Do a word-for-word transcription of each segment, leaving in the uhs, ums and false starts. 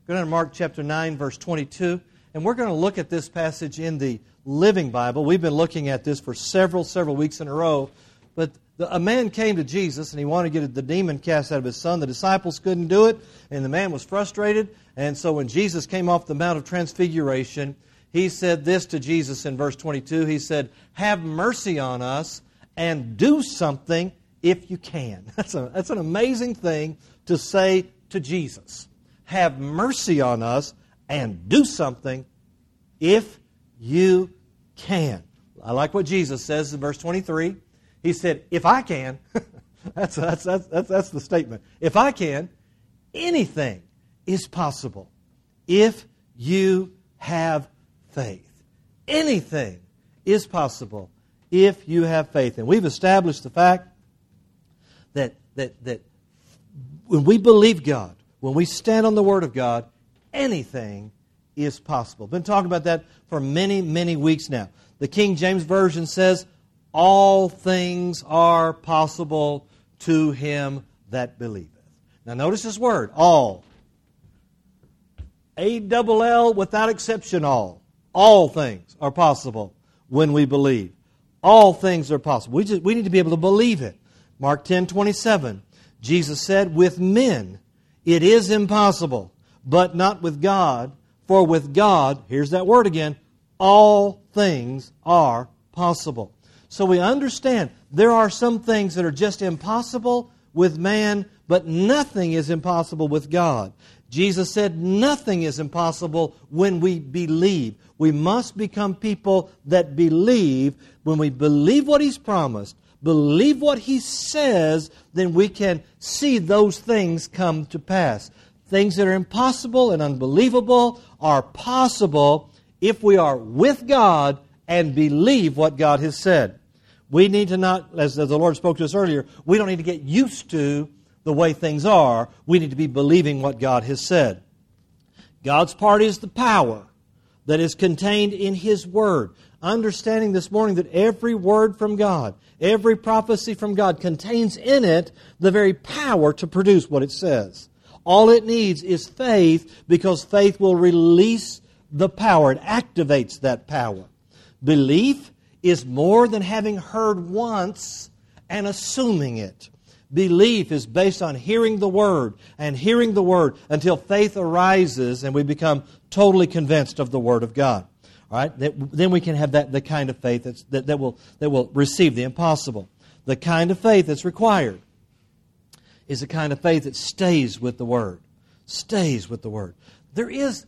Go down to Mark chapter nine, verse twenty-two. And we're going to look at this passage in the Living Bible. We've been looking at this for several, several weeks in a row. But the, a man came to Jesus and he wanted to get the demon cast out of his son. The disciples couldn't do it, and the man was frustrated. And so when Jesus came off the Mount of Transfiguration, he said this to Jesus in verse twenty-two. He said, "Have mercy on us and do something if you can." That's, a, that's an amazing thing to say to Jesus. Have mercy on us and do something if you can. I like what Jesus says in verse twenty-three. He said, if I can, that's, that's, that's, that's, that's the statement. If I can, anything is possible if you have faith. Anything is possible if you have faith. And we've established the fact that, that, that when we believe God, when we stand on the Word of God, anything is possible. Been talking about that for many, many weeks now. The King James Version says, all things are possible to him that believeth. Now notice this word, all. A double L without exception, all. All things are possible when we believe. All things are possible. We just we need to be able to believe it. Mark ten twenty-seven, Jesus said, with men it is impossible, but not with God. For with God, here's that word again, all things are possible. So we understand there are some things that are just impossible with man, but nothing is impossible with God. Jesus said nothing is impossible when we believe. We must become people that believe. When we believe what He's promised, believe what He says, then we can see those things come to pass. Things that are impossible and unbelievable are possible if we are with God and believe what God has said. We need to not, as the Lord spoke to us earlier, we don't need to get used to the way things are. We need to be believing what God has said. God's part is the power that is contained in His Word. Understanding this morning that every word from God, every prophecy from God contains in it the very power to produce what it says. All it needs is faith, because faith will release the power. It activates that power. Belief is more than having heard once and assuming it. Belief is based on hearing the Word and hearing the Word until faith arises and we become totally convinced of the Word of God. All right? Then we can have that the kind of faith that's, that, that, will, that will receive the impossible. The kind of faith that's required is the kind of faith that stays with the Word. Stays with the Word. There is...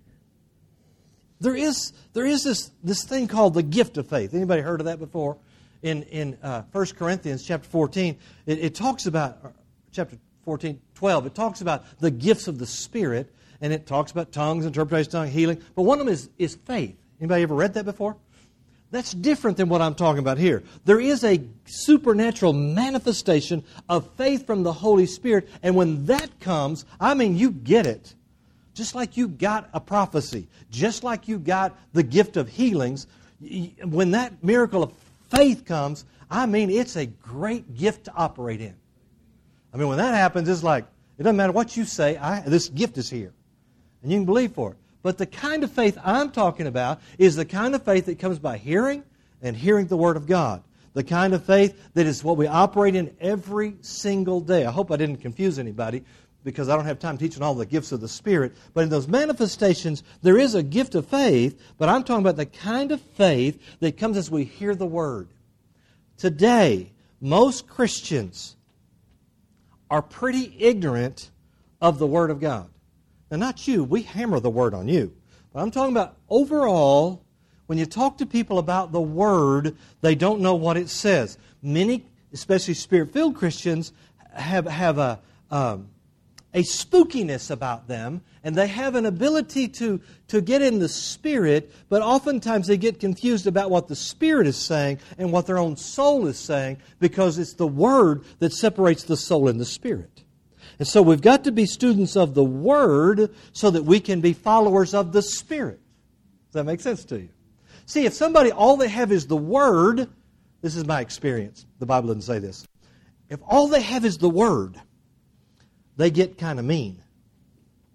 There is there is this, this thing called the gift of faith. Anybody heard of that before? In in uh, First Corinthians chapter fourteen, it, it talks about, uh, chapter fourteen, twelve, it talks about the gifts of the Spirit, and it talks about tongues, interpretation of tongue, healing. But one of them is, is faith. Anybody ever read that before? That's different than what I'm talking about here. There is a supernatural manifestation of faith from the Holy Spirit, and when that comes, I mean, you get it. Just like you got a prophecy, just like you got the gift of healings, when that miracle of faith comes, I mean, it's a great gift to operate in. I mean, when that happens, it's like, it doesn't matter what you say, I, this gift is here. And you can believe for it. But the kind of faith I'm talking about is the kind of faith that comes by hearing and hearing the Word of God. The kind of faith that is what we operate in every single day. I hope I didn't confuse anybody, because I don't have time teaching all the gifts of the Spirit. But in those manifestations, there is a gift of faith, but I'm talking about the kind of faith that comes as we hear the Word. Today, most Christians are pretty ignorant of the Word of God. Now, not you. We hammer the Word on you. But I'm talking about overall, when you talk to people about the Word, they don't know what it says. Many, especially Spirit-filled Christians, have, have a... Um, a spookiness about them, and they have an ability to, to get in the Spirit, but oftentimes they get confused about what the Spirit is saying and what their own soul is saying, because it's the Word that separates the soul and the Spirit. And so we've got to be students of the Word so that we can be followers of the Spirit. Does that make sense to you? See, if somebody, all they have is the Word, this is my experience, the Bible doesn't say this. If all they have is the Word, they get kind of mean.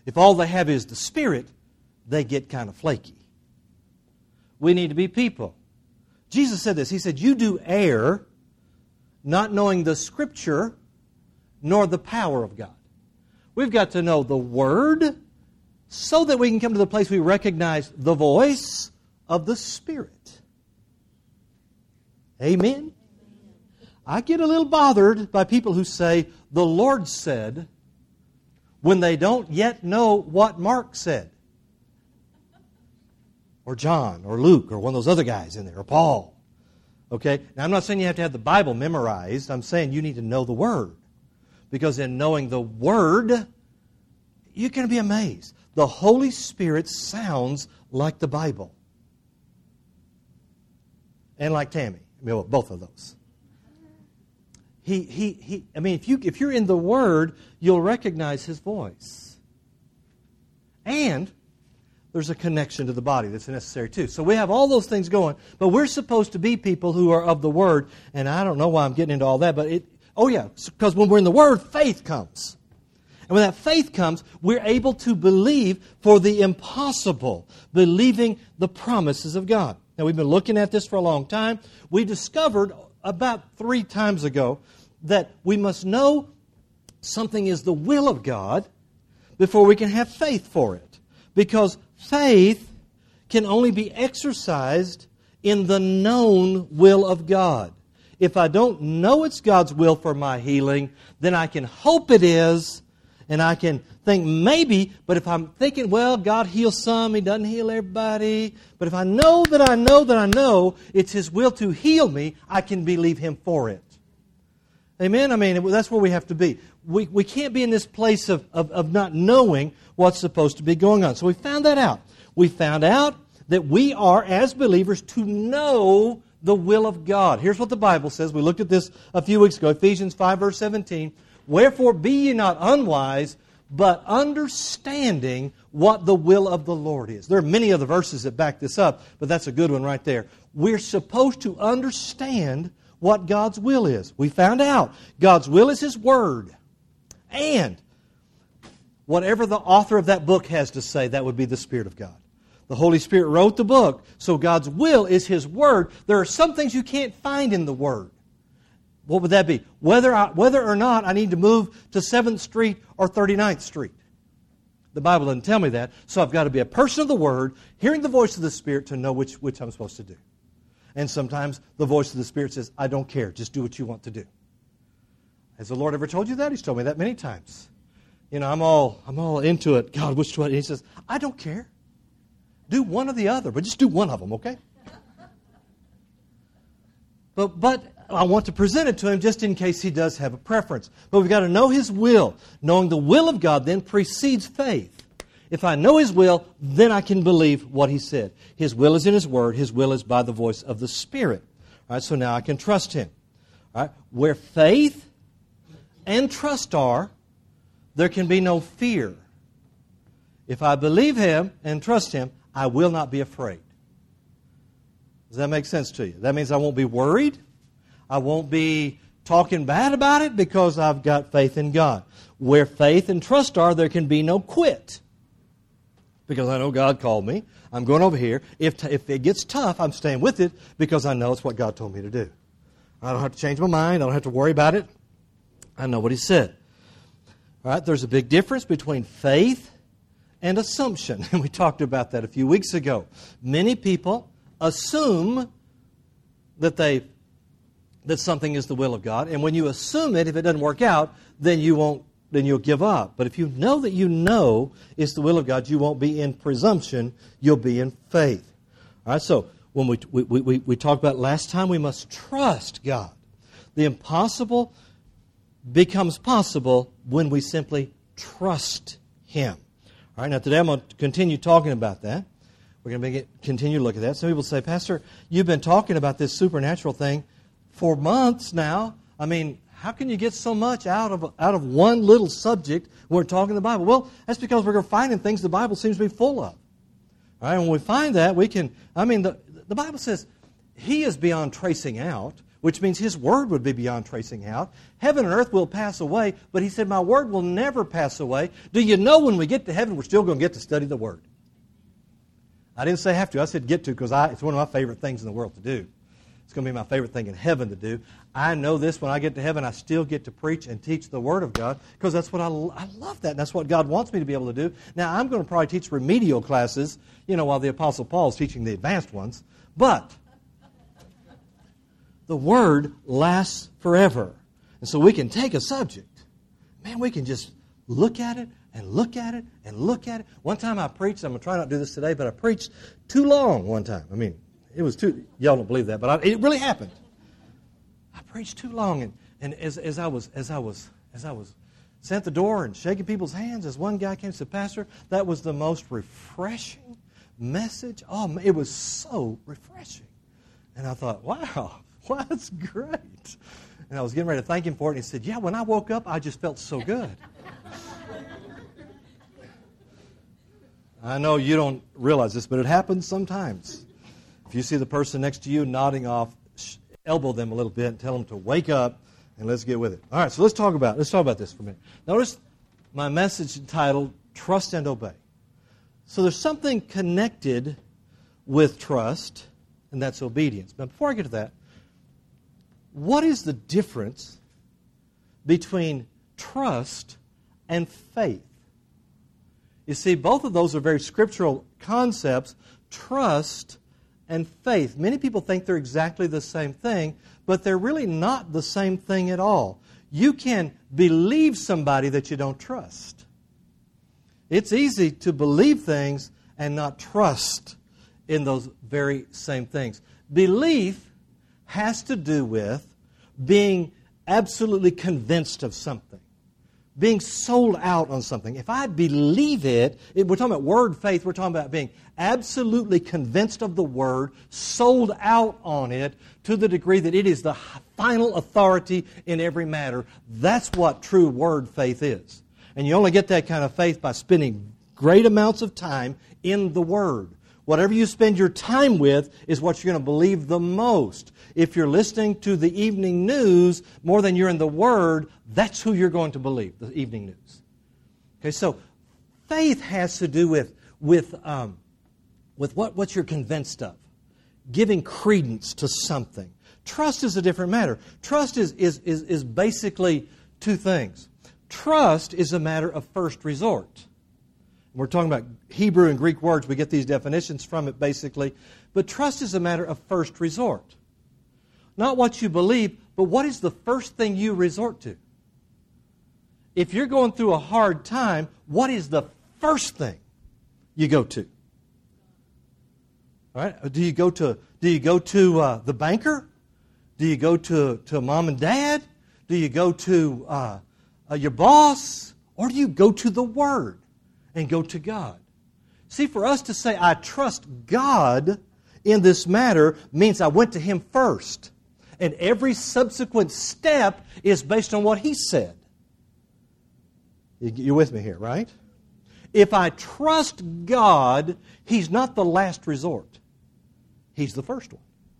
If all they have is the Spirit, they get kind of flaky. We need to be people. Jesus said this. He said, you do err, not knowing the Scripture, nor the power of God. We've got to know the Word so that we can come to the place we recognize the voice of the Spirit. Amen? I get a little bothered by people who say, the Lord said, when they don't yet know what Mark said. Or John, or Luke, or one of those other guys in there, or Paul. Okay? Now, I'm not saying you have to have the Bible memorized. I'm saying you need to know the Word. Because in knowing the Word, you're going to be amazed. The Holy Spirit sounds like the Bible. And like Tammy. I mean, well, both of those. He, he, he, I mean, if, you, if you're in the Word, you'll recognize His voice. And there's a connection to the body that's necessary too. So we have all those things going, but we're supposed to be people who are of the Word. And I don't know why I'm getting into all that, but it, oh yeah, because when we're in the Word, faith comes. And when that faith comes, we're able to believe for the impossible, believing the promises of God. Now, we've been looking at this for a long time. We discovered about three times ago that we must know something is the will of God before we can have faith for it. Because faith can only be exercised in the known will of God. If I don't know it's God's will for my healing, then I can hope it is, and I can think maybe, but if I'm thinking, well, God heals some, He doesn't heal everybody, but if I know that I know that I know it's His will to heal me, I can believe Him for it. Amen? I mean, that's where we have to be. We, we can't be in this place of, of, of not knowing what's supposed to be going on. So we found that out. We found out that we are, as believers, to know the will of God. Here's what the Bible says. We looked at this a few weeks ago, Ephesians five, verse seventeen. Wherefore be ye not unwise, but understanding what the will of the Lord is. There are many other verses that back this up, but that's a good one right there. We're supposed to understand what God's will is. We found out God's will is His Word. And whatever the author of that book has to say, that would be the Spirit of God. The Holy Spirit wrote the book, so God's will is His Word. There are some things you can't find in the Word. What would that be? Whether I, whether or not I need to move to seventh Street or thirty-ninth Street. The Bible doesn't tell me that, so I've got to be a person of the Word, hearing the voice of the Spirit to know which, which I'm supposed to do. And sometimes the voice of the Spirit says, I don't care, just do what you want to do. Has the Lord ever told you that? He's told me that many times. You know, I'm all I'm all into it. God, which one? And He says, I don't care. Do one or the other, but just do one of them, okay? But but I want to present it to Him just in case He does have a preference. But we've got to know His will. Knowing the will of God then precedes faith. If I know His will, then I can believe what He said. His will is in His Word. His will is by the voice of the Spirit. All right, so now I can trust Him. All right, where faith and trust are, there can be no fear. If I believe Him and trust Him, I will not be afraid. Does that make sense to you? That means I won't be worried. I won't be talking bad about it because I've got faith in God. Where faith and trust are, there can be no quit. Because I know God called me. I'm going over here. If, if it gets tough, I'm staying with it because I know it's what God told me to do. I don't have to change my mind. I don't have to worry about it. I know what He said. All right, there's a big difference between faith and assumption. And we talked about that a few weeks ago. Many people assume that they that something is the will of God, and when you assume it, if it doesn't work out, then you won't then you'll give up. But if you know that you know it's the will of God, you won't be in presumption, you'll be in faith. All right, so when we we we, we talked about last time, we must trust God. The impossible becomes possible when we simply trust Him. All right, now today I'm going to continue talking about that. We're going to make it, continue to look at that. Some people say, Pastor, you've been talking about this supernatural thing for months now. I mean, how can you get so much out of out of one little subject when we're talking the Bible? Well, that's because we're finding things the Bible seems to be full of. All right, when we find that, we can, I mean, the, the Bible says He is beyond tracing out. which means His Word would be beyond tracing out. Heaven and earth will pass away, but He said, my Word will never pass away. Do you know when we get to heaven, we're still going to get to study the Word? I didn't say have to. I said get to because I, it's one of my favorite things in the world to do. It's going to be my favorite thing in heaven to do. I know this, when I get to heaven, I still get to preach and teach the Word of God because that's what I, I love that. And that's what God wants me to be able to do. Now, I'm going to probably teach remedial classes, you know, while the Apostle Paul is teaching the advanced ones. But the Word lasts forever. And so we can take a subject. Man, we can just look at it and look at it and look at it. One time I preached, I'm going to try not to do this today, but I preached too long one time. I mean, it was too, y'all don't believe that, but I, it really happened. I preached too long, and, and as, as I was as I was as I was sent the door and shaking people's hands, as one guy came and said, Pastor, that was the most refreshing message. Oh, it was so refreshing. And I thought, wow, well, that's great. And I was getting ready to thank him for it, and he said, yeah, when I woke up, I just felt so good. I know you don't realize this, but it happens sometimes. If you see the person next to you nodding off, elbow them a little bit and tell them to wake up and let's get with it. All right, so let's talk about let's talk about this for a minute. Notice my message entitled Trust and Obey. So there's something connected with trust, and that's obedience. But before I get to that, what is the difference between trust and faith? You see, both of those are very scriptural concepts, trust and faith. Many people think they're exactly the same thing, but they're really not the same thing at all. You can believe somebody that you don't trust. It's easy to believe things and not trust in those very same things. Belief has to do with being absolutely convinced of something. Being sold out on something. If I believe it, it, we're talking about word faith, we're talking about being absolutely convinced of the Word, sold out on it to the degree that it is the final authority in every matter. That's what true word faith is. And you only get that kind of faith by spending great amounts of time in the Word. Whatever you spend your time with is what you're going to believe the most. If you're listening to the evening news more than you're in the Word, that's who you're going to believe, the evening news. Okay, so faith has to do with, with, um, with what, what you're convinced of, giving credence to something. Trust is a different matter. Trust is, is, is, is basically two things. Trust is a matter of first resort. We're talking about Hebrew and Greek words. We get these definitions from it, basically. But trust is a matter of first resort. Not what you believe, but what is the first thing you resort to? If you're going through a hard time, what is the first thing you go to? All right? Do you go to, do you go to uh, the banker? Do you go to, to mom and dad? Do you go to uh, uh, your boss? Or do you go to the Word? And go to God. See, for us to say, I trust God in this matter, means I went to Him first. And every subsequent step is based on what He said. You're with me here, right? If I trust God, He's not the last resort. He's the first one.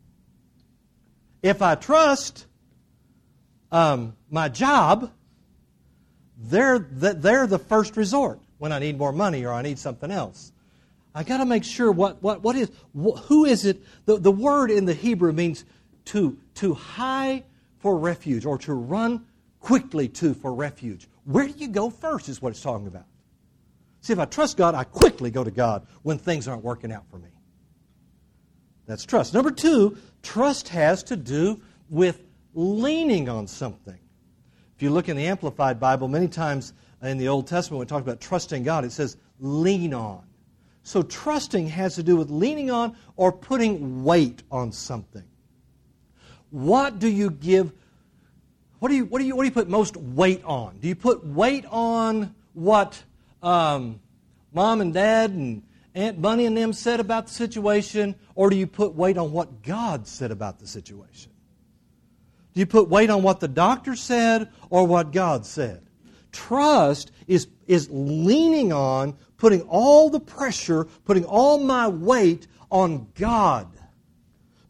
If I trust um, my job, they're the, they're the first resort. When I need more money or I need something else, I got to make sure what what what is wh- who is it? The the word in the Hebrew means to to hie for refuge or to run quickly to for refuge. Where do you go first? Is what it's talking about. See, if I trust God, I quickly go to God when things aren't working out for me. That's trust. Number two, trust has to do with leaning on something. If you look in the Amplified Bible, many times in the Old Testament, when it talks about trusting God, it says lean on. So trusting has to do with leaning on or putting weight on something. What do you give, what do you, what do you, what do you put most weight on? Do you put weight on what um, Mom and Dad and Aunt Bunny and them said about the situation, or do you put weight on what God said about the situation? Do you put weight on what the doctor said or what God said? Trust is, is leaning on, putting all the pressure, putting all my weight on God.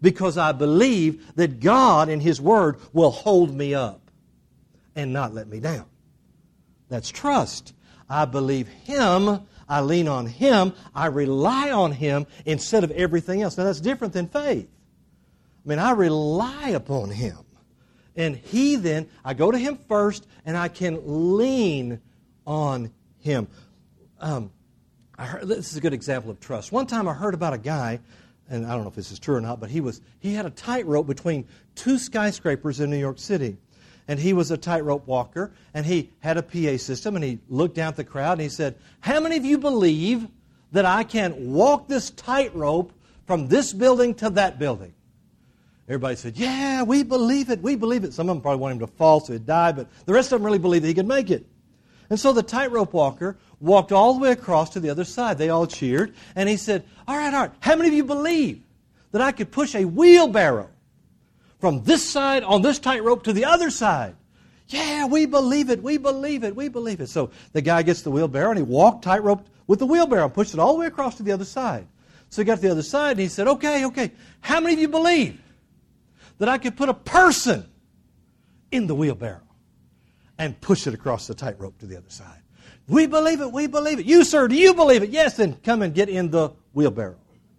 because I believe that God and His Word will hold me up and not let me down. That's trust. I believe Him. I lean on Him. I rely on Him instead of everything else. Now, that's different than faith. I mean, I rely upon Him. And He then, I go to Him first, and I can lean on Him. Um, I heard, this is a good example of trust. One time I heard about a guy, and I don't know if this is true or not, but he was he had a tightrope between two skyscrapers in New York City. And he was a tightrope walker, and he had a P A system, and he looked down at the crowd, and he said, how many of you believe that I can walk this tightrope from this building to that building? Everybody said, yeah, we believe it, we believe it. Some of them probably wanted him to fall so he'd die, but the rest of them really believed that he could make it. And so the tightrope walker walked all the way across to the other side. They all cheered, and he said, all right, all right, how many of you believe that I could push a wheelbarrow from this side on this tightrope to the other side? Yeah, we believe it, we believe it, we believe it. So the guy gets the wheelbarrow, and he walked tightrope with the wheelbarrow, pushed it all the way across to the other side. So he got to the other side, and he said, okay, okay, how many of you believe that I could put a person in the wheelbarrow and push it across the tightrope to the other side? We believe it, we believe it. You, sir, do you believe it? Yes, then come and get in the wheelbarrow.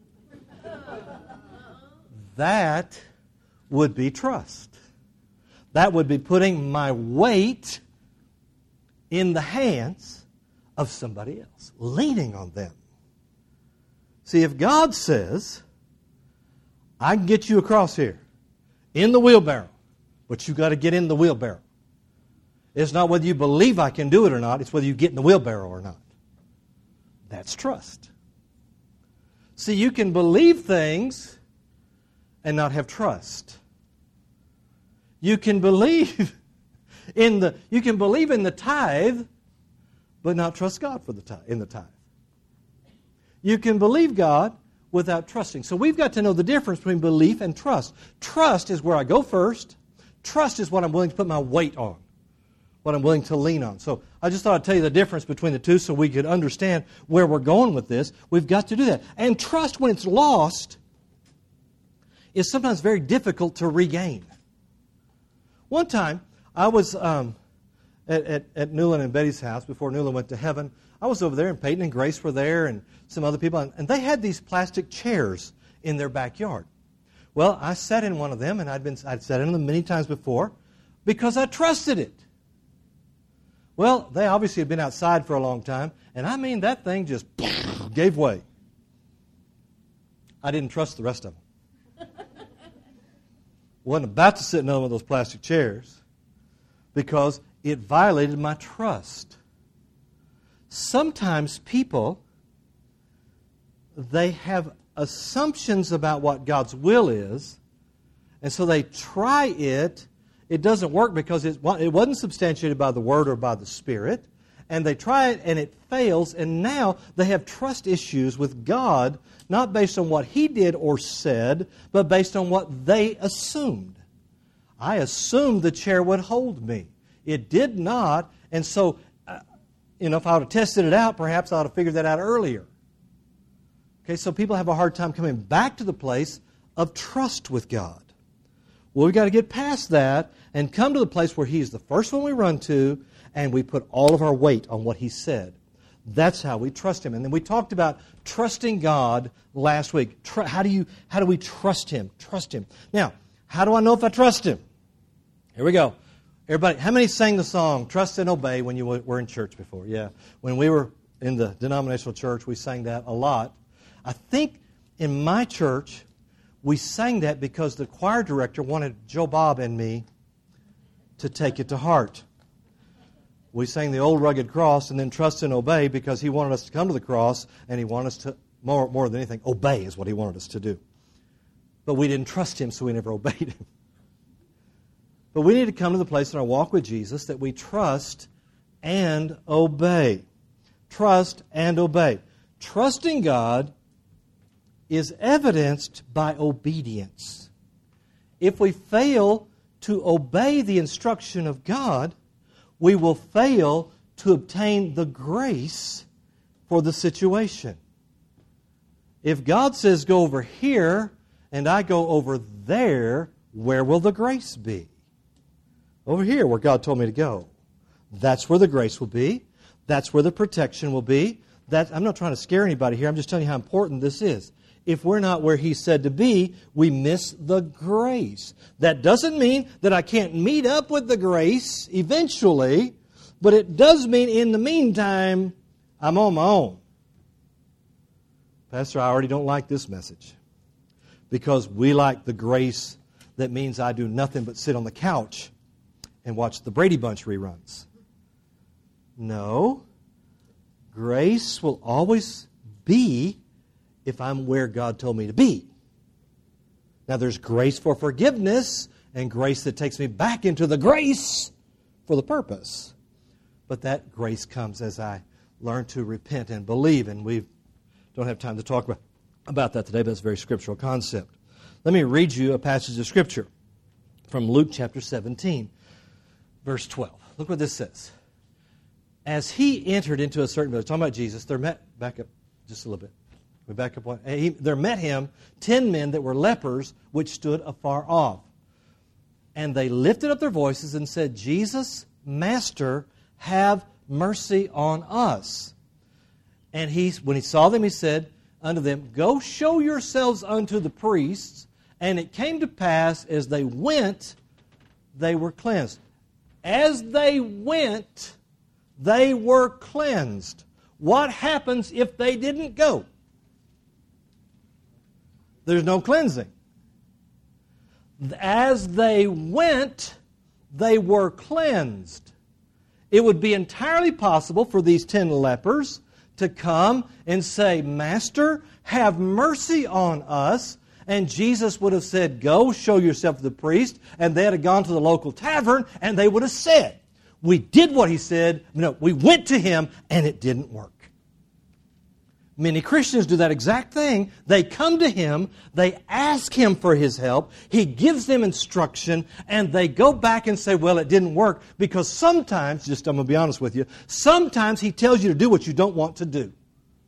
That would be trust. That would be putting my weight in the hands of somebody else, leaning on them. See, if God says, I can get you across here in the wheelbarrow, but you got to get in the wheelbarrow. It's not whether you believe I can do it or not, it's whether you get in the wheelbarrow or not. That's trust. See, you can believe things and not have trust. You can believe in the you can believe in the tithe, but not trust God for the tithe, in the tithe. You can believe God without trusting. So we've got to know the difference between belief and trust. Trust is where I go first. Trust is what I'm willing to put my weight on, what I'm willing to lean on. So I just thought I'd tell you the difference between the two so we could understand where we're going with this. We've got to do that. And trust, when it's lost, is sometimes very difficult to regain. One time, I was um, at, at, at Newland and Betty's house before Newland went to heaven. I was over there, and Peyton and Grace were there, and some other people, and, and they had these plastic chairs in their backyard. Well, I sat in one of them, and I'd been I'd sat in them many times before because I trusted it. Well, they obviously had been outside for a long time, and I mean that thing just gave way. I didn't trust the rest of them. Wasn't about to sit in one of those plastic chairs because it violated my trust. Sometimes people, they have assumptions about what God's will is, and so they try it. It doesn't work because it wasn't substantiated by the Word or by the Spirit, and they try it and it fails, and now they have trust issues with God, not based on what He did or said, but based on what they assumed. I assumed the chair would hold me. It did not, and so, uh, you know, if I would have tested it out, perhaps I would have figured that out earlier. Okay, so people have a hard time coming back to the place of trust with God. Well, we've got to get past that and come to the place where He's the first one we run to, and we put all of our weight on what He said. That's how we trust Him. And then we talked about trusting God last week. Tr- how do you? How do we trust Him? Trust Him. Now, how do I know if I trust Him? Here we go. Everybody, how many sang the song, Trust and Obey, when you were in church before? Yeah. When we were in the denominational church, we sang that a lot. I think in my church, we sang that because the choir director wanted Joe Bob and me to take it to heart. We sang the old rugged cross and then trust and obey because He wanted us to come to the cross and He wanted us to, more, more than anything, obey is what He wanted us to do. But we didn't trust Him, so we never obeyed Him. But we need to come to the place in our walk with Jesus that we trust and obey. Trust and obey. Trusting God is evidenced by obedience. If we fail to obey the instruction of God, we will fail to obtain the grace for the situation. If God says go over here and I go over there, where will the grace be? Over here, where God told me to go. That's where the grace will be. That's where the protection will be. That, I'm not trying to scare anybody here. I'm just telling you how important this is. If we're not where He said to be, we miss the grace. That doesn't mean that I can't meet up with the grace eventually, but it does mean in the meantime, I'm on my own. Pastor, I already don't like this message because we like the grace that means I do nothing but sit on the couch and watch the Brady Bunch reruns. No. Grace will always be if I'm where God told me to be. Now there's grace for forgiveness and grace that takes me back into the grace for the purpose. But that grace comes as I learn to repent and believe, and we don't have time to talk about, about that today, but it's a very scriptural concept. Let me read you a passage of Scripture from Luke chapter seventeen, verse twelve. Look what this says. As He entered into a certain village, talking about Jesus, there met, back up just a little bit. We back up one. He, there met Him ten men that were lepers, which stood afar off. And they lifted up their voices and said, Jesus, Master, have mercy on us. And he, when He saw them, He said unto them, Go show yourselves unto the priests. And it came to pass, as they went, they were cleansed. As they went, they were cleansed. What happens if they didn't go? There's no cleansing. As they went, they were cleansed. It would be entirely possible for these ten lepers to come and say, Master, have mercy on us. And Jesus would have said, Go, show yourself to the priest. And they'd have gone to the local tavern, and they would have said, We did what He said. No, we went to Him, and it didn't work. Many Christians do that exact thing. They come to Him, they ask Him for His help, He gives them instruction, and they go back and say, well, it didn't work, because sometimes, just I'm going to be honest with you, sometimes He tells you to do what you don't want to do.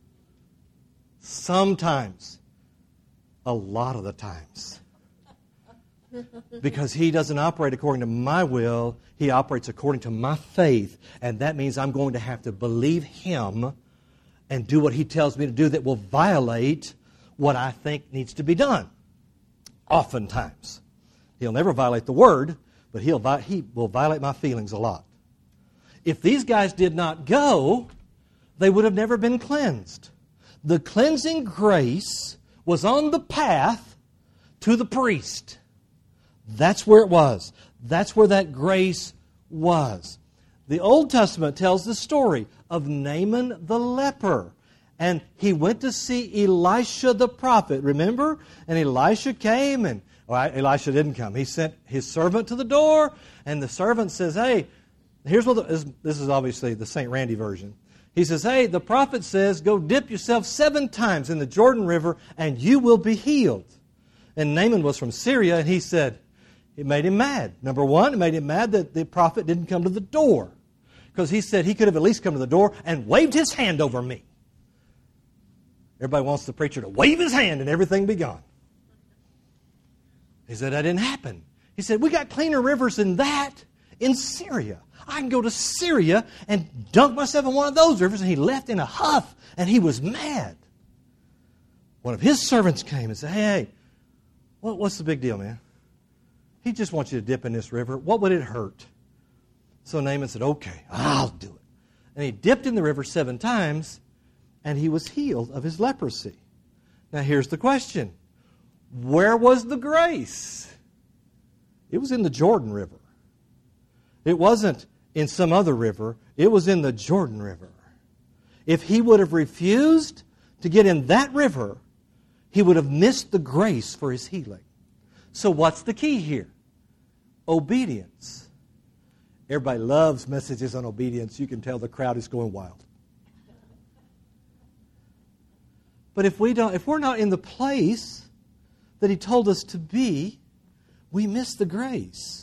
Sometimes. A lot of the times. Because He doesn't operate according to my will, He operates according to my faith, and that means I'm going to have to believe Him and do what He tells me to do that will violate what I think needs to be done. Oftentimes. He'll never violate the Word, but he'll He will violate my feelings a lot. If these guys did not go, they would have never been cleansed. The cleansing grace was on the path to the priest. That's where it was. That's where that grace was. The Old Testament tells the story of Naaman the leper. And he went to see Elisha the prophet, remember? And Elisha came, and well, Elisha didn't come. He sent his servant to the door, and the servant says, hey, here's what the, this is obviously the Saint Randy version. He says, hey, the prophet says, go dip yourself seven times in the Jordan River, and you will be healed. And Naaman was from Syria, and he said, it made him mad. Number one, it made him mad that the prophet didn't come to the door. Because he said he could have at least come to the door and waved his hand over me. Everybody wants the preacher to wave his hand and everything be gone. He said that didn't happen. He said, we got cleaner rivers than that in Syria. I can go to Syria and dunk myself in one of those rivers. And he left in a huff, and he was mad. One of his servants came and said, hey, hey, what, what's the big deal, man? He just wants you to dip in this river. What would it hurt? So Naaman said, okay, I'll do it. And he dipped in the river seven times, and he was healed of his leprosy. Now here's the question. Where was the grace? It was in the Jordan River. It wasn't in some other river. It was in the Jordan River. If he would have refused to get in that river, he would have missed the grace for his healing. So what's the key here? Obedience. Everybody loves messages on obedience. You can tell the crowd is going wild. But if we don't, if we're not in the place that He told us to be, we miss the grace.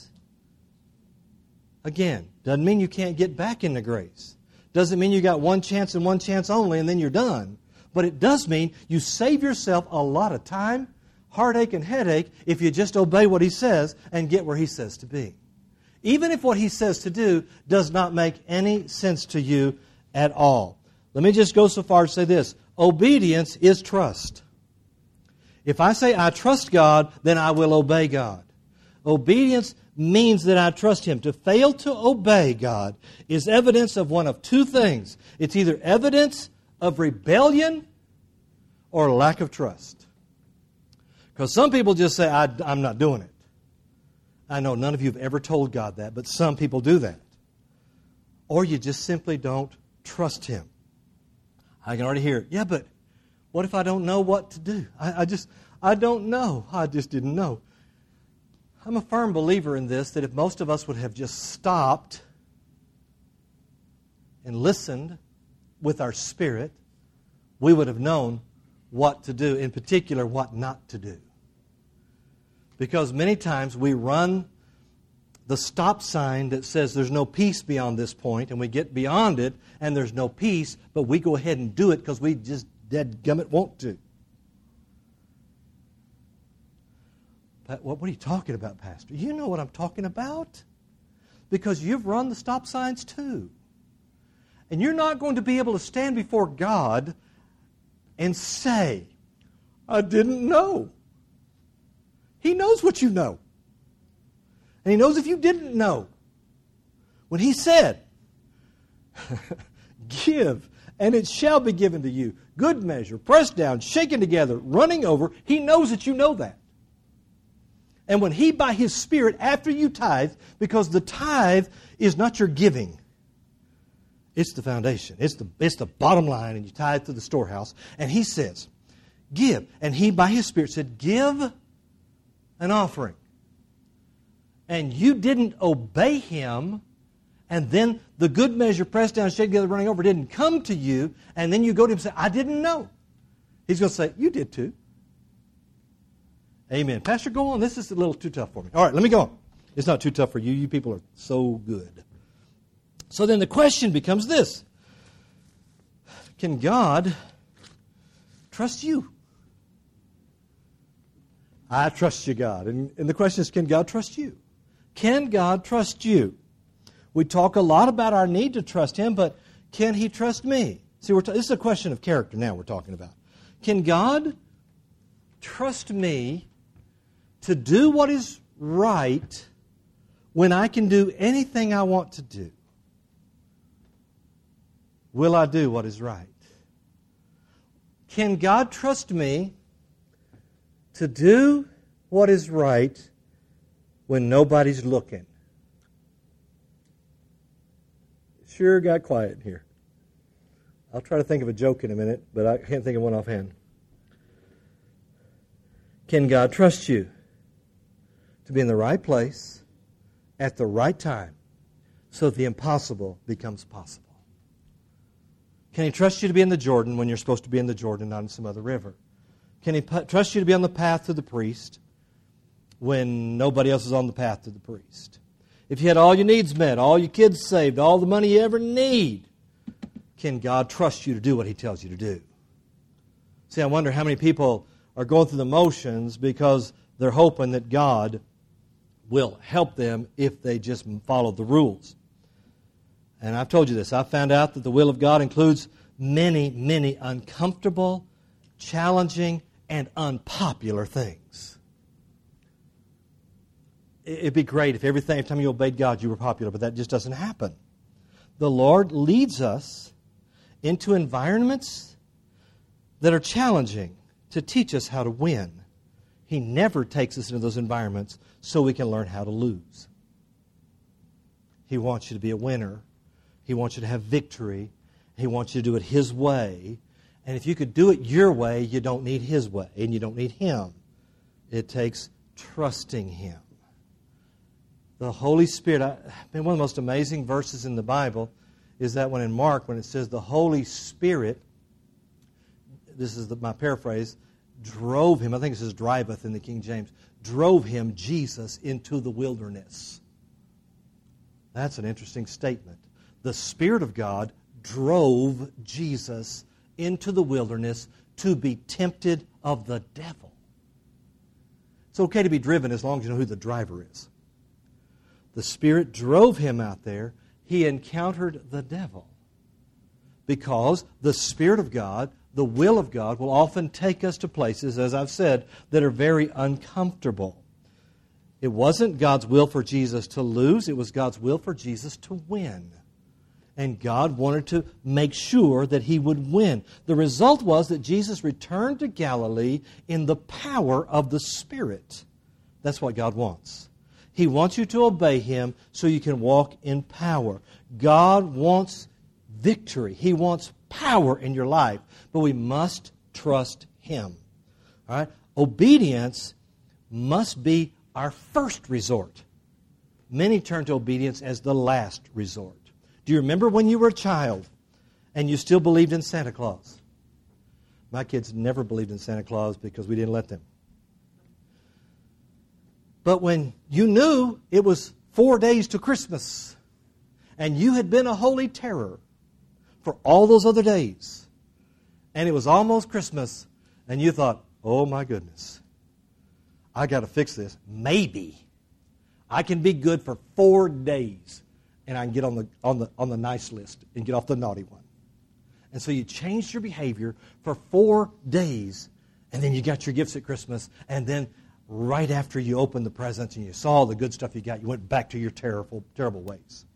Again, doesn't mean you can't get back into grace. Doesn't mean you got one chance and one chance only and then you're done. But it does mean you save yourself a lot of time, heartache and headache if you just obey what He says and get where He says to be. Even if what He says to do does not make any sense to you at all. Let me just go so far as to say this. Obedience is trust. If I say I trust God, then I will obey God. Obedience means that I trust Him. To fail to obey God is evidence of one of two things. It's either evidence of rebellion or lack of trust. Because some people just say, I, I'm not doing it. I know none of you have ever told God that, but some people do that. Or you just simply don't trust Him. I can already hear it. Yeah, but what if I don't know what to do? I, I just, I don't know. I just didn't know. I'm a firm believer in this, that if most of us would have just stopped and listened with our spirit, we would have known what to do, in particular, what not to do. Because many times we run the stop sign that says there's no peace beyond this point, and we get beyond it, and there's no peace, but we go ahead and do it because we just deadgummit want to. But what are you talking about, Pastor? You know what I'm talking about. Because you've run the stop signs too. And you're not going to be able to stand before God and say, I didn't know. He knows what you know. And He knows if you didn't know. When He said, give, and it shall be given to you. Good measure, pressed down, shaken together, running over. He knows that you know that. And when He, by His Spirit, after you tithe, because the tithe is not your giving. It's the foundation. It's the, it's the bottom line, and you tithe to the storehouse. And He says, give. And He, by His Spirit, said, give an offering. And you didn't obey Him, and then the good measure, pressed down, shaken together, running over, didn't come to you, and then you go to Him and say, I didn't know. He's going to say, you did too. Amen. Pastor, go on. This is a little too tough for me. All right, let me go on. It's not too tough for you. You people are so good. So then the question becomes this. Can God trust you? I trust you, God. And, and the question is, can God trust you? Can God trust you? We talk a lot about our need to trust Him, but can He trust me? See, we're t- this is a question of character now we're talking about. Can God trust me to do what is right when I can do anything I want to do? Will I do what is right? Can God trust me to do what is right when nobody's looking? Sure got quiet here. I'll try to think of a joke in a minute, but I can't think of one offhand. Can God trust you to be in the right place at the right time so that the impossible becomes possible? Can He trust you to be in the Jordan when you're supposed to be in the Jordan, not in some other river? Can He p- trust you to be on the path to the priest when nobody else is on the path to the priest? If you had all your needs met, all your kids saved, all the money you ever need, can God trust you to do what He tells you to do? See, I wonder how many people are going through the motions because they're hoping that God will help them if they just follow the rules. And I've told you this. I've found out that the will of God includes many, many uncomfortable, challenging, and unpopular things. It'd be great if every time you obeyed God you were popular, but that just doesn't happen. The Lord leads us into environments that are challenging to teach us how to win. He never takes us into those environments so we can learn how to lose. He wants you to be a winner. He wants you to have victory. He wants you to do it His way. And if you could do it your way, you don't need His way, and you don't need Him. It takes trusting Him. The Holy Spirit, I, one of the most amazing verses in the Bible is that one in Mark when it says the Holy Spirit, this is the, my paraphrase, drove Him, I think it says driveth in the King James, drove Him, Jesus, into the wilderness. That's an interesting statement. The Spirit of God drove Jesus into the wilderness to be tempted of the devil. It's okay to be driven as long as you know who the driver is. The Spirit drove him out there. He encountered the devil. Because the Spirit of God, the will of God, will often take us to places, as I've said, that are very uncomfortable. It wasn't God's will for Jesus to lose. It was God's will for Jesus to win. And God wanted to make sure that He would win. The result was that Jesus returned to Galilee in the power of the Spirit. That's what God wants. He wants you to obey Him so you can walk in power. God wants victory. He wants power in your life. But we must trust Him. All right? Obedience must be our first resort. Many turn to obedience as the last resort. Do you remember when you were a child and you still believed in Santa Claus? My kids never believed in Santa Claus because we didn't let them. But when you knew it was four days to Christmas and you had been a holy terror for all those other days and it was almost Christmas and you thought, oh my goodness, I got to fix this. Maybe I can be good for four days and I can get on the on the on the nice list and get off the naughty one. And so you changed your behavior for four days, and then you got your gifts at Christmas, and then right after you opened the presents and you saw all the good stuff you got, you went back to your terrible, terrible ways.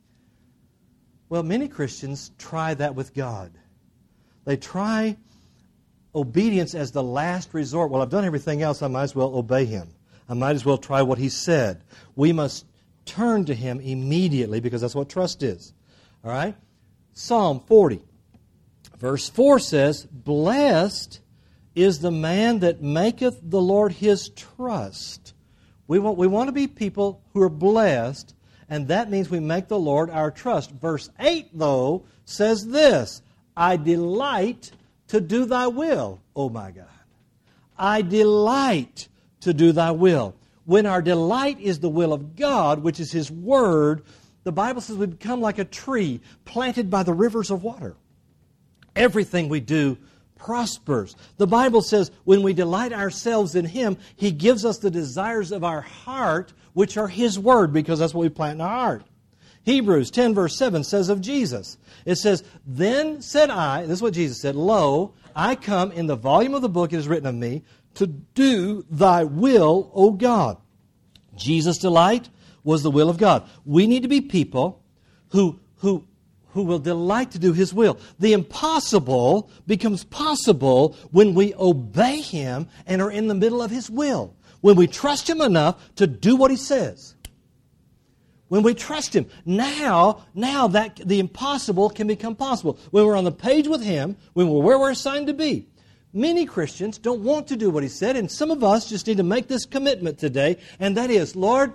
Well, many Christians try that with God. They try obedience as the last resort. Well, I've done everything else, I might as well obey Him. I might as well try what He said. We must turn to Him immediately because that's what trust is. All right? Psalm forty, verse four says, blessed is the man that maketh the Lord his trust. We want, we want to be people who are blessed, and that means we make the Lord our trust. Verse eight, though, says this, I delight to do thy will, oh my God. I delight to do thy will. When our delight is the will of God, which is His Word, the Bible says we become like a tree planted by the rivers of water. Everything we do prospers. The Bible says when we delight ourselves in Him, He gives us the desires of our heart, which are His Word, because that's what we plant in our heart. Hebrews ten verse seven says of Jesus, it says, then said I, this is what Jesus said, lo, I come in the volume of the book it is written of me, to do thy will, O God. Jesus' delight was the will of God. We need to be people who, who, who will delight to do His will. The impossible becomes possible when we obey Him and are in the middle of His will. When we trust Him enough to do what He says. When we trust Him, now, now that the impossible can become possible. When we're on the page with Him, when we're where we're assigned to be. Many Christians don't want to do what He said, and some of us just need to make this commitment today, and that is, Lord,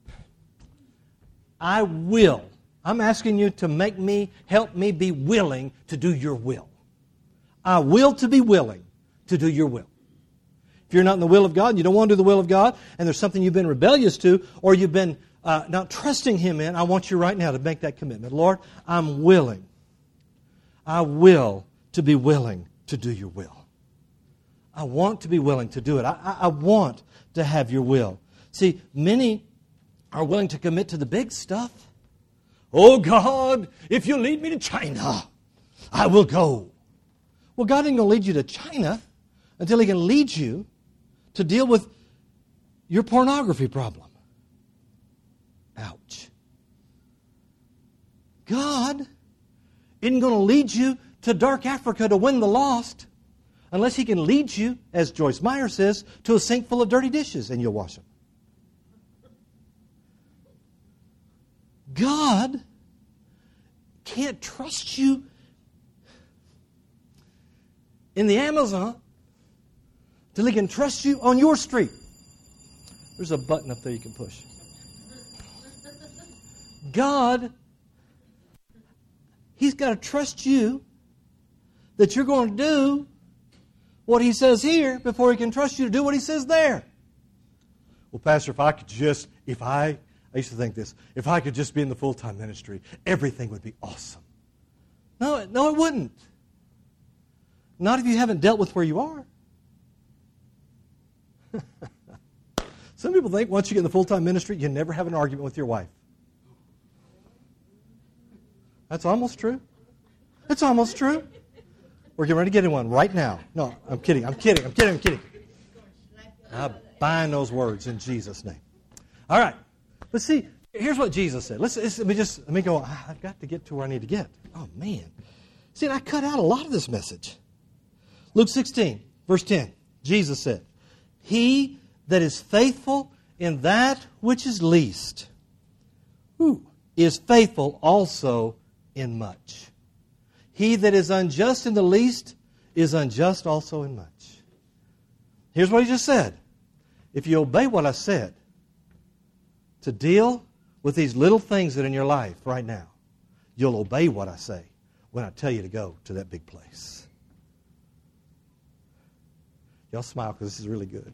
I will. I'm asking You to make me, help me be willing to do Your will. I will to be willing to do Your will. If you're not in the will of God, and you don't want to do the will of God, and there's something you've been rebellious to, or you've been uh, not trusting Him in, I want you right now to make that commitment. Lord, I'm willing. I will to be willing to do Your will. I want to be willing to do it. I, I, I want to have Your will. See, many are willing to commit to the big stuff. Oh God, if You lead me to China, I will go. Well, God ain't going to lead you to China until He can lead you to deal with your pornography problem. Ouch. God isn't going to lead you to dark Africa to win the lost unless He can lead you, as Joyce Meyer says, to a sink full of dirty dishes and you'll wash them. God can't trust you in the Amazon till He can trust you on your street. There's a button up there you can push. God, He's got to trust you that you're going to do what He says here before He can trust you to do what He says there. Well, Pastor, if I could just, if I, I used to think this, if I could just be in the full-time ministry, everything would be awesome. No, no, it wouldn't. Not if you haven't dealt with where you are. Some people think once you get in the full-time ministry, you never have an argument with your wife. That's almost true. It's almost true. We're getting ready to get in one right now. No, I'm kidding. I'm kidding. I'm kidding. I'm kidding. I bind those words in Jesus' name. All right. But see, here's what Jesus said. Let's, let's, let me just, let me go. I've got to get to where I need to get. Oh, man. See, I cut out a lot of this message. Luke sixteen, verse ten. Jesus said, he that is faithful in that which is least who is faithful also in much. He that is unjust in the least is unjust also in much. Here's what he just said. If you obey what I said, to deal with these little things that are in your life right now, you'll obey what I say when I tell you to go to that big place. Y'all smile because this is really good.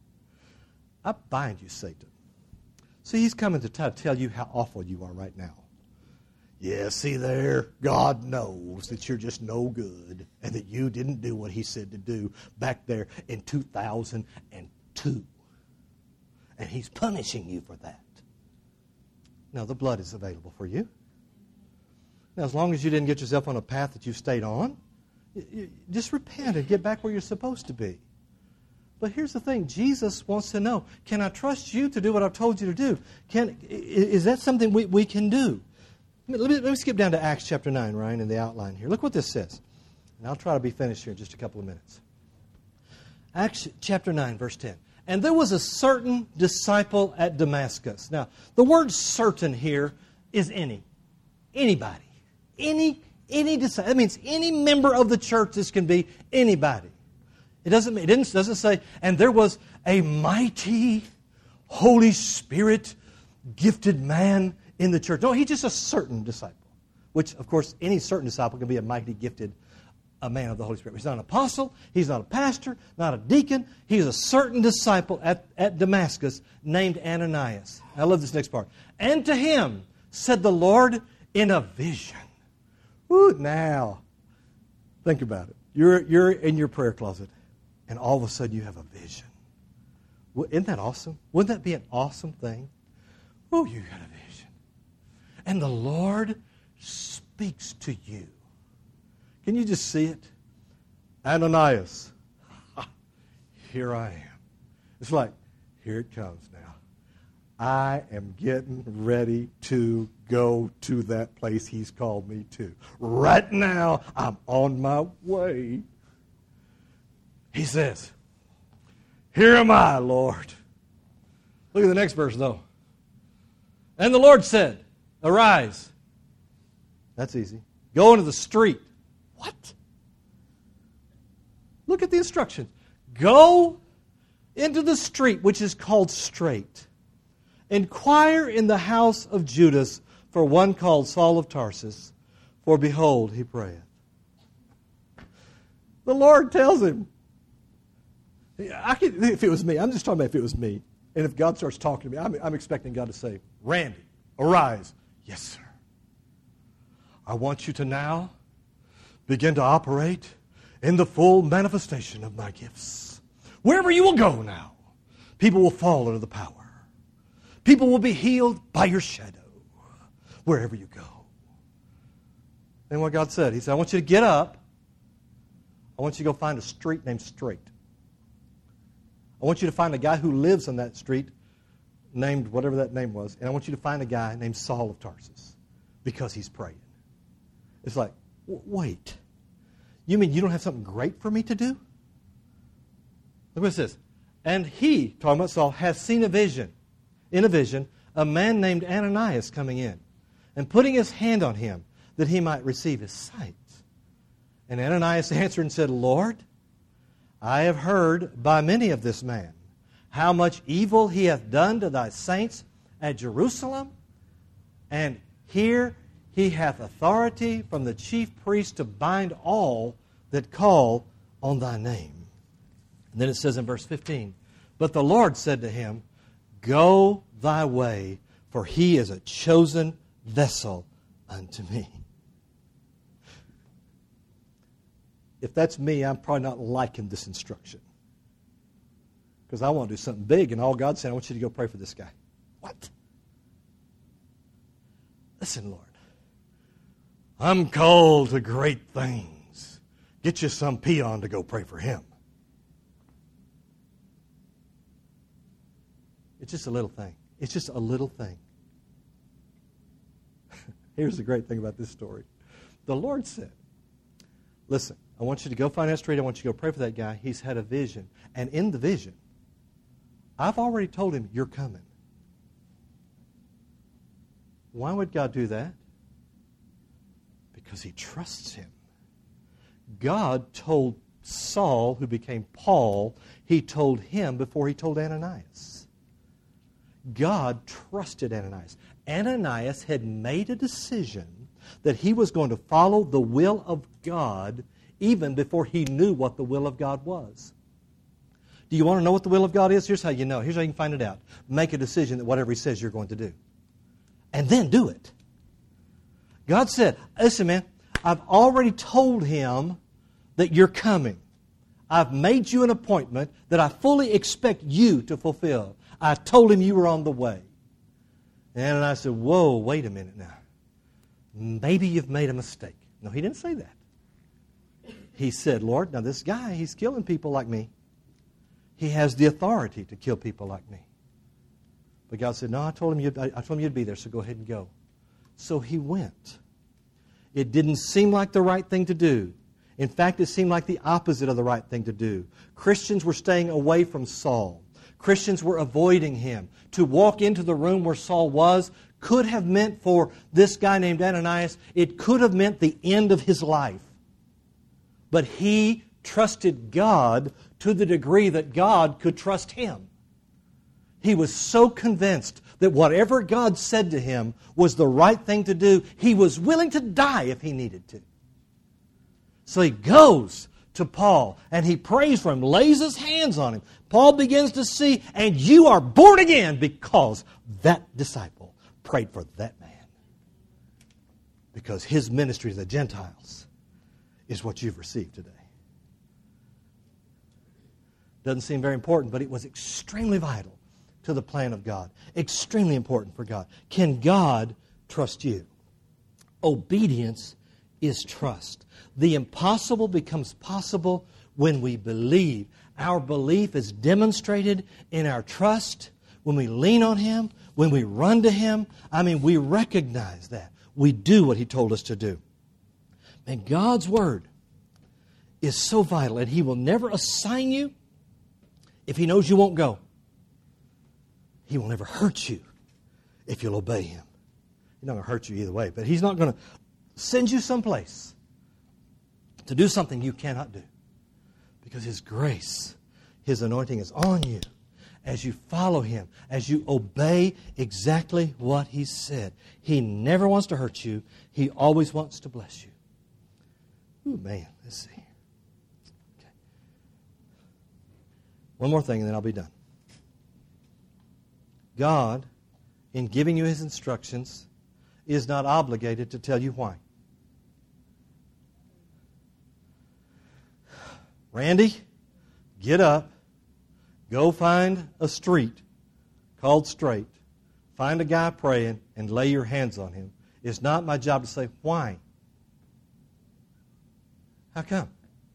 I bind you, Satan. See, he's coming to try to tell you how awful you are right now. Yeah, see there, God knows that you're just no good and that you didn't do what he said to do back there in two thousand two. And he's punishing you for that. Now, the blood is available for you. Now, as long as you didn't get yourself on a path that you stayed on, just repent and get back where you're supposed to be. But here's the thing. Jesus wants to know, can I trust you to do what I've told you to do? Can, is that something we, we can do? Let me, let me skip down to Acts chapter nine, Ryan, in the outline here. Look what this says. And I'll try to be finished here in just a couple of minutes. Acts chapter nine, verse ten. And there was a certain disciple at Damascus. Now, the word certain here is any. Anybody. Any, any disciple. That means any member of the church. This can be anybody. It doesn't, it doesn't say, and there was a mighty Holy Spirit gifted man in the church. No, he's just a certain disciple. Which, of course, any certain disciple can be a mighty gifted a man of the Holy Spirit. He's not an apostle. He's not a pastor. Not a deacon. He's a certain disciple at, at Damascus named Ananias. I love this next part. And to him said the Lord in a vision. Woo, now, think about it. You're, you're in your prayer closet, and all of a sudden you have a vision. Well, isn't that awesome? Wouldn't that be an awesome thing? Oh, you got a vision. And the Lord speaks to you. Can you just see it? Ananias, here I am. It's like, here it comes now. I am getting ready to go to that place he's called me to. Right now, I'm on my way. He says, here am I, Lord. Look at the next verse, though. And the Lord said, arise. That's easy. Go into the street. What? Look at the instructions. Go into the street, which is called Straight. Inquire in the house of Judas for one called Saul of Tarsus, for behold, he prayeth. The Lord tells him. I could, if it was me, I'm just talking about if it was me. And if God starts talking to me, I'm, I'm expecting God to say, Randy, arise. Yes, sir. I want you to now begin to operate in the full manifestation of my gifts. Wherever you will go now, people will fall under the power. People will be healed by your shadow, wherever you go. And what God said, he said, I want you to get up. I want you to go find a street named Straight. I want you to find a guy who lives on that street, named whatever that name was, and I want you to find a guy named Saul of Tarsus, because he's praying. It's like, wait, you mean you don't have something great for me to do? Look what it says. And he, talking about Saul, has seen a vision, in a vision, a man named Ananias coming in and putting his hand on him that he might receive his sight. And Ananias answered and said, Lord, I have heard by many of this man how much evil he hath done to thy saints at Jerusalem, and here he hath authority from the chief priest to bind all that call on thy name. And then it says in verse fifteen, but the Lord said to him, go thy way, for he is a chosen vessel unto me. If that's me, I'm probably not liking this instruction. because I want to do something big. And all God said, I want you to go pray for this guy. What? Listen, Lord. I'm called to great things. Get you some peon to go pray for him. It's just a little thing. It's just a little thing. Here's the great thing about this story. The Lord said, listen, I want you to go find that street. I want you to go pray for that guy. He's had a vision. And in the vision, I've already told him, you're coming. Why would God do that? Because He trusts him. God told Saul, who became Paul, He told him before He told Ananias. God trusted Ananias. Ananias had made a decision that he was going to follow the will of God even before he knew what the will of God was. Do you want to know what the will of God is? Here's how you know. Here's how you can find it out. Make a decision that whatever He says you're going to do. And then do it. God said, listen, man, I've already told him that you're coming. I've made you an appointment that I fully expect you to fulfill. I told him you were on the way. And I said, whoa, wait a minute now. Maybe you've made a mistake. No, he didn't say that. He said, Lord, now this guy, he's killing people like me. He has the authority to kill people like me. But God said, no, I told him you'd, I told him you'd be there, so go ahead and go. So he went. It didn't seem like the right thing to do. In fact, it seemed like the opposite of the right thing to do. Christians were staying away from Saul. Christians were avoiding him. To walk into the room where Saul was could have meant for this guy named Ananias, it could have meant the end of his life. But he trusted God to the degree that God could trust him. He was so convinced that whatever God said to him was the right thing to do, he was willing to die if he needed to. So he goes to Paul and he prays for him, lays his hands on him. Paul begins to see, and you are born again because that disciple prayed for that man. Because his ministry to the Gentiles is what you've received today. Doesn't seem very important, but it was extremely vital to the plan of God. Extremely important for God. Can God trust you? Obedience is trust. The impossible becomes possible when we believe. Our belief is demonstrated in our trust, when we lean on Him, when we run to Him. I mean, we recognize that. We do what He told us to do. And God's Word is so vital, and He will never assign you if He knows you won't go. He will never hurt you if you'll obey Him. He's not going to hurt you either way, but He's not going to send you someplace to do something you cannot do. Because His grace, His anointing is on you as you follow Him, as you obey exactly what He said. He never wants to hurt you. He always wants to bless you. Ooh, man, let's see. Okay. One more thing and then I'll be done. God, in giving you His instructions, is not obligated to tell you why. Randy, get up, go find a street called Straight, find a guy praying, and lay your hands on him. It's not my job to say, why? How come?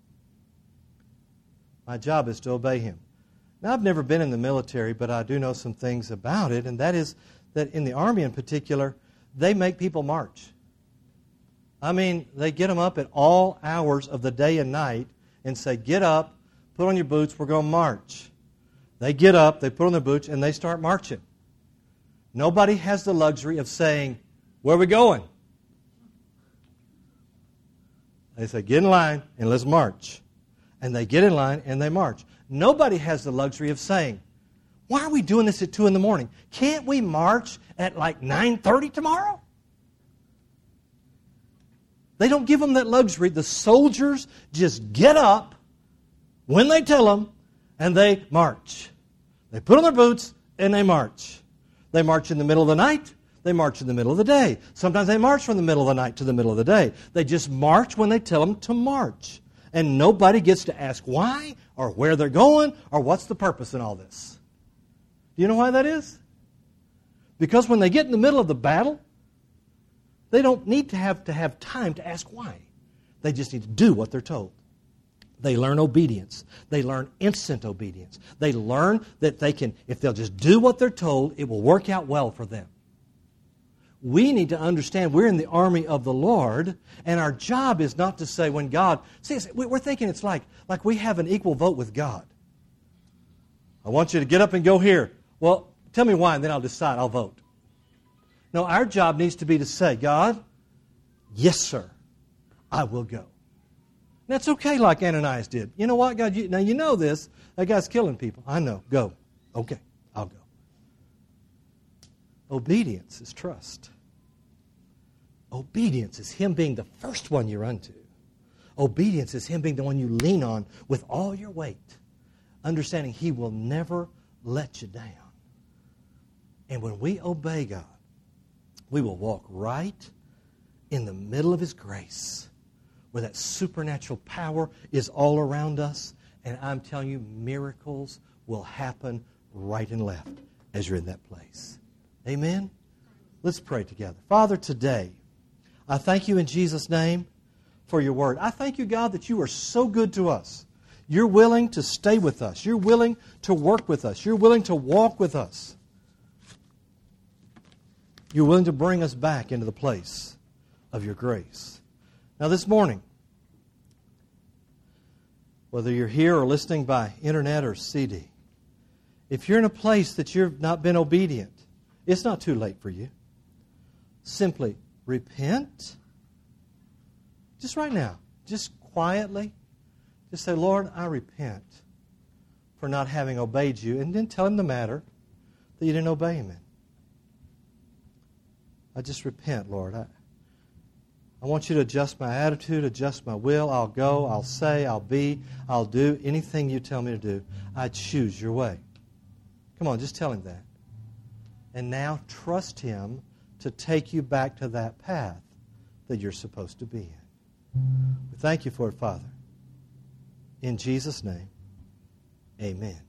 My job is to obey him. Now, I've never been in the military, but I do know some things about it, and that is that in the Army in particular, they make people march. I mean, they get them up at all hours of the day and night and say, get up, put on your boots, we're going to march. They get up, they put on their boots, and they start marching. Nobody has the luxury of saying, where are we going? They say, get in line and let's march. And they get in line and they march. Nobody has the luxury of saying, why are we doing this at two in the morning? Can't we march at like nine thirty tomorrow? They don't give them that luxury. The soldiers just get up when they tell them and they march. They put on their boots and they march. They march in the middle of the night. They march in the middle of the day. Sometimes they march from the middle of the night to the middle of the day. They just march when they tell them to march. And nobody gets to ask why or where they're going or what's the purpose in all this. Do you know why that is? Because when they get in the middle of the battle, they don't need to have to have time to ask why. They just need to do what they're told. They learn obedience. They learn instant obedience. They learn that they can, if they'll just do what they're told, it will work out well for them. We need to understand we're in the army of the Lord, and our job is not to say when God... See, we're thinking it's like, like we have an equal vote with God. I want you to get up and go here. Well, tell me why, and then I'll decide. I'll vote. No, our job needs to be to say, God, yes, sir, I will go. That's okay like Ananias did. You know what, God? You, now you know this. That guy's killing people. I know. Go. Okay, I'll go. Obedience is trust. Obedience is Him being the first one you run to. Obedience is Him being the one you lean on with all your weight, understanding He will never let you down. And when we obey God, we will walk right in the middle of His grace, where that supernatural power is all around us. And I'm telling you, miracles will happen right and left as you're in that place. Amen? Let's pray together. Father, today, I thank you in Jesus' name for your word. I thank you, God, that you are so good to us. You're willing to stay with us. You're willing to work with us. You're willing to walk with us. You're willing to bring us back into the place of your grace. Now this morning, whether you're here or listening by internet or C D, if you're in a place that you've not been obedient, it's not too late for you. Simply repent. Just right now, just quietly, just say, Lord, I repent for not having obeyed you. And then tell Him the matter that you didn't obey Him in. I just repent, Lord. I, I want you to adjust my attitude, adjust my will. I'll go, I'll say, I'll be, I'll do anything you tell me to do. I choose your way. Come on, just tell Him that. And now trust Him to take you back to that path that you're supposed to be in. We thank you for it, Father. In Jesus' name, amen.